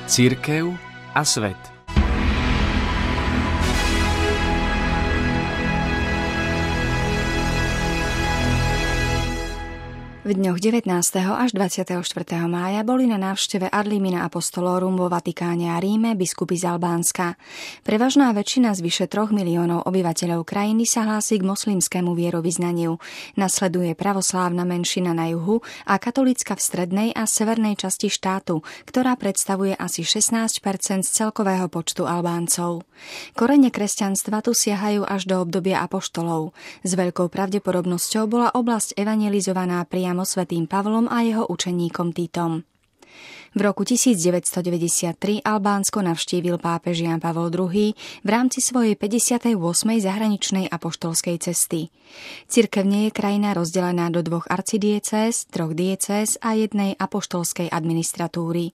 Cirkev a svet. V dňoch 19. až 24. mája boli na návšteve Ad limina Apostolorum vo Vatikáne a Ríme biskupy z Albánska. Prevažná väčšina z vyše 3 miliónov obyvateľov krajiny sa hlási k moslimskému vierovyznaniu. Nasleduje pravoslávna menšina na juhu a katolícka v strednej a severnej časti štátu, ktorá predstavuje asi 16% z celkového počtu Albáncov. Korene kresťanstva tu siahajú až do obdobia apoštolov. S veľkou pravdepodobnosťou bola oblasť evangelizovaná priamo svätým Pavlom a jeho učeníkom Titom. V roku 1993 Albánsko navštívil pápež Ján Pavol II v rámci svojej 58. zahraničnej apoštolskej cesty. Cirkev nie je krajina rozdelená do 2 arcidiecéz, 3 diecéz a 1 apoštolskej administratúry.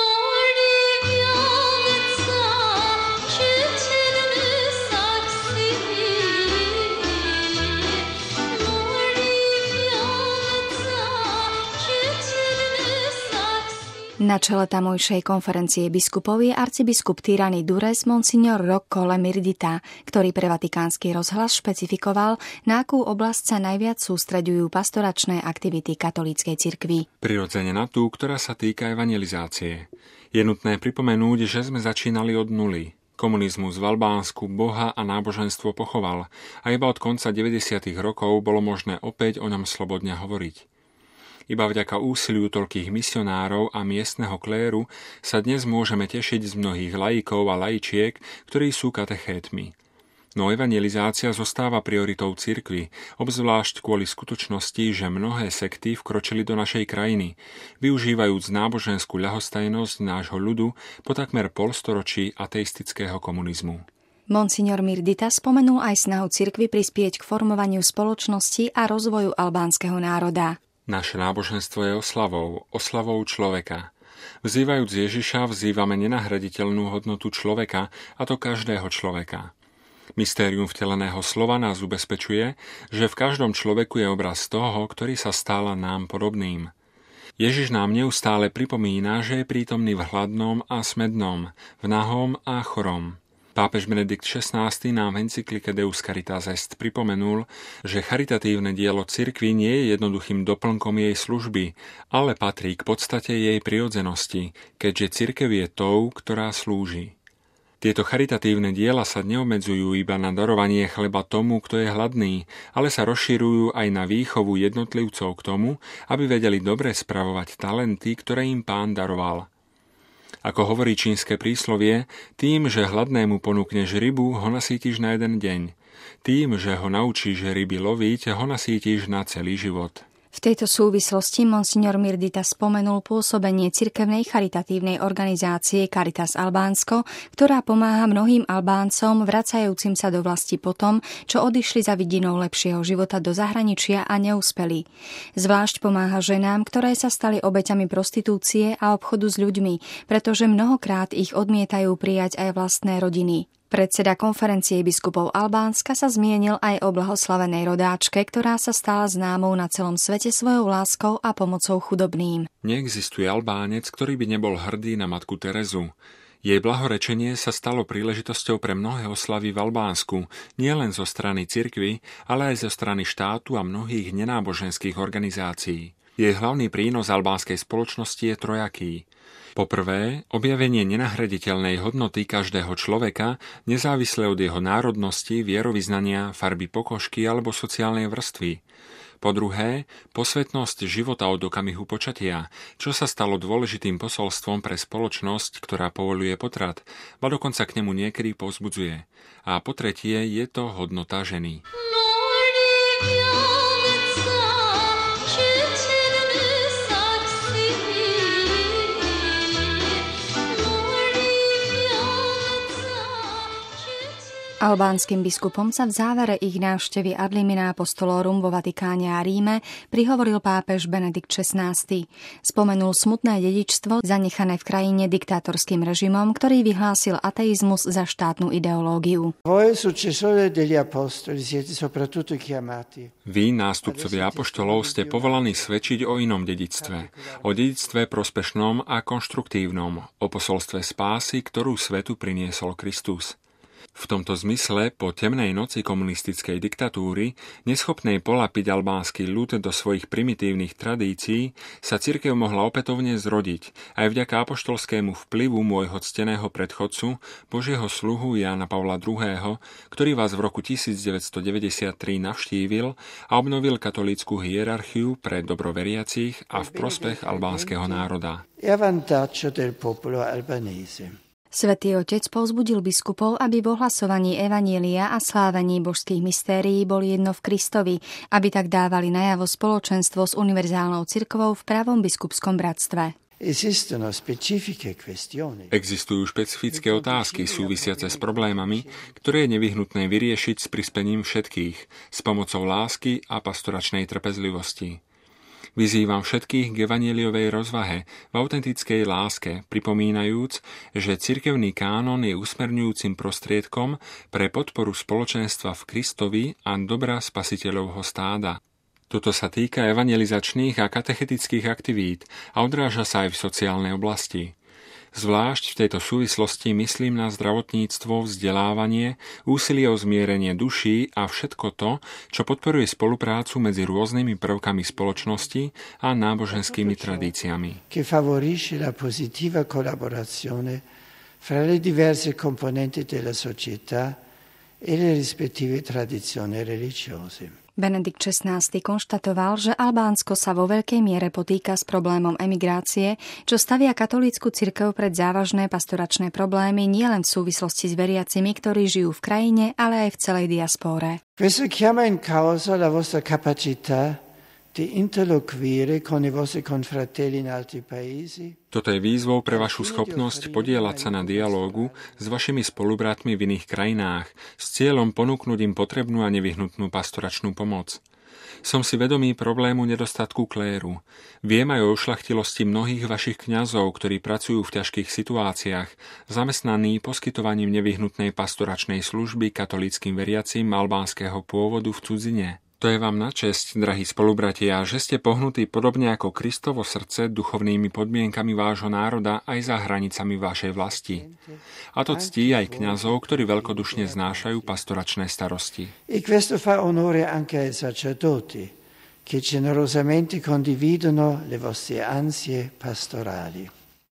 Na čele tamojšej konferencie biskupov je arcibiskup Tirany Dures Monsignor Rocco Lemirdita, ktorý pre Vatikánsky rozhlas špecifikoval, na akú oblasť sa najviac sústreďujú pastoračné aktivity katolíckej cirkvi. Prirodzene na tú, ktorá sa týka evangelizácie. Je nutné pripomenúť, že sme začínali od nuly. Komunizmus v Albánsku Boha a náboženstvo pochoval a iba od konca 90. rokov bolo možné opäť o ňom slobodne hovoriť. Iba vďaka úsiliu toľkých misionárov a miestneho kléru sa dnes môžeme tešiť z mnohých laikov a laičiek, ktorí sú katechétmi. No evangelizácia zostáva prioritou cirkvi, obzvlášť kvôli skutočnosti, že mnohé sekty vkročili do našej krajiny, využívajúc náboženskú ľahostajnosť nášho ľudu po takmer polstoročí ateistického komunizmu. Monsignor Mirdita spomenul aj snahu cirkvi prispieť k formovaniu spoločnosti a rozvoju albánskeho národa. Naše náboženstvo je oslavou človeka. Vzývajúc Ježiša, vzývame nenahraditeľnú hodnotu človeka, a to každého človeka. Mystérium vteleného slova nás ubezpečuje, že v každom človeku je obraz toho, ktorý sa stal nám podobným. Ježiš nám neustále pripomína, že je prítomný v hladnom a smednom, v nahom a chorom. Pápež Benedikt XVI nám v encyklike Deus Caritas Est pripomenul, že charitatívne dielo cirkvi nie je jednoduchým doplnkom jej služby, ale patrí k podstate jej prirodzenosti, keďže cirkev je tou, ktorá slúži. Tieto charitatívne diela sa neobmedzujú iba na darovanie chleba tomu, kto je hladný, ale sa rozširujú aj na výchovu jednotlivcov k tomu, aby vedeli dobre spravovať talenty, ktoré im Pán daroval. Ako hovorí čínske príslovie, tým, že hladnému ponúkneš rybu, ho nasítiš na jeden deň. Tým, že ho naučíš ryby loviť, ho nasítiš na celý život. V tejto súvislosti Monsignor Mirdita spomenul pôsobenie cirkevnej charitatívnej organizácie Caritas Albánsko, ktorá pomáha mnohým Albáncom vracajúcim sa do vlasti potom, čo odišli za vidinou lepšieho života do zahraničia a neúspeli. Zvlášť pomáha ženám, ktoré sa stali obeťami prostitúcie a obchodu s ľuďmi, pretože mnohokrát ich odmietajú prijať aj vlastné rodiny. Predseda konferencie biskupov Albánska sa zmienil aj o blahoslavenej rodáčke, ktorá sa stala známou na celom svete svojou láskou a pomocou chudobným. Neexistuje Albánec, ktorý by nebol hrdý na matku Terezu. Jej blahorečenie sa stalo príležitosťou pre mnohé oslavy v Albánsku, nielen zo strany cirkvi, ale aj zo strany štátu a mnohých nenáboženských organizácií. Jej hlavný prínos albánskej spoločnosti je trojaký. Po prvé, objavenie nenahraditeľnej hodnoty každého človeka, nezávisle od jeho národnosti, vierovyznania, farby pokožky alebo sociálnej vrstvy. Po druhé, posvetnosť života od okamihu počatia, čo sa stalo dôležitým posolstvom pre spoločnosť, ktorá povoľuje potrat, a dokonca k nemu niekedy povzbudzuje. A po tretie, je to hodnota ženy. Albánskym biskupom sa v závere ich návštevy Ad limina Apostolorum vo Vatikáne a Ríme prihovoril pápež Benedikt XVI. Spomenul smutné dedičstvo zanechané v krajine diktátorským režimom, ktorý vyhlásil ateizmus za štátnu ideológiu. Vy, nástupcovia apoštolov, ste povolaní svedčiť o inom dedičstve. O dedičstve prospešnom a konštruktívnom. O posolstve spásy, ktorú svetu priniesol Kristus. V tomto zmysle po temnej noci komunistickej diktatúry, neschopnej polapiť albánsky ľud do svojich primitívnych tradícií, sa cirkev mohla opätovne zrodiť aj vďaka apoštolskému vplyvu môjho cteného predchodcu, Božieho sluhu Jána Pavla II., ktorý vás v roku 1993 navštívil a obnovil katolícku hierarchiu pre dobroveriacich a v prospech albánskeho národa. Svätý Otec povzbudil biskupov, aby v ohlasovaní evanjelia a slávení božských mystérií boli jedno v Kristovi, aby tak dávali najavo spoločenstvo s univerzálnou cirkvou v pravom biskupskom bratstve. Existujú špecifické otázky súvisiace s problémami, ktoré je nevyhnutné vyriešiť s prispením všetkých, s pomocou lásky a pastoračnej trpezlivosti. Vyzývam všetkých k evanjeliovej rozvahe v autentickej láske, pripomínajúc, že cirkevný kánon je usmerňujúcim prostriedkom pre podporu spoločenstva v Kristovi a dobra spasiteľovho stáda. Toto sa týka evangelizačných a katechetických aktivít a odráža sa aj v sociálnej oblasti. Zvlášť v tejto súvislosti myslím na zdravotníctvo, vzdelávanie, úsilie o zmierenie duší a všetko to, čo podporuje spoluprácu medzi rôznymi prvkami spoločnosti a náboženskými tradíciami. Che favorisce la positiva collaborazione fra le diverse componenti della società e le rispettive tradizioni religiose. Benedikt XVI konštatoval, že Albánsko sa vo veľkej miere potýka s problémom emigrácie, čo stavia katolícku cirkev pred závažné pastoračné problémy nielen v súvislosti s veriacimi, ktorí žijú v krajine, ale aj v celej diaspóre. Questo chiama in causa la vostra capacità di interloquire con i vostri confratelli in altri paesi. Toto je výzvou pre vašu schopnosť podieľať sa na dialógu s vašimi spolubratmi v iných krajinách s cieľom ponúknuť im potrebnú a nevyhnutnú pastoračnú pomoc. Som si vedomý problému nedostatku kléru. Viem aj o ušľachtilosti mnohých vašich kňazov, ktorí pracujú v ťažkých situáciách, zamestnaní poskytovaním nevyhnutnej pastoračnej služby katolíckym veriacim albánskeho pôvodu v cudzine. To je vám na česť, drahí spolubratia, že ste pohnutí podobne ako Kristovo srdce duchovnými podmienkami vášho národa aj za hranicami vašej vlasti. A to ctí aj kňazov, ktorí veľkodušne znášajú pastoračné starosti. E questo fa onore anche ai sacerdoti, che generosamente condividono le vostre ansie pastorali.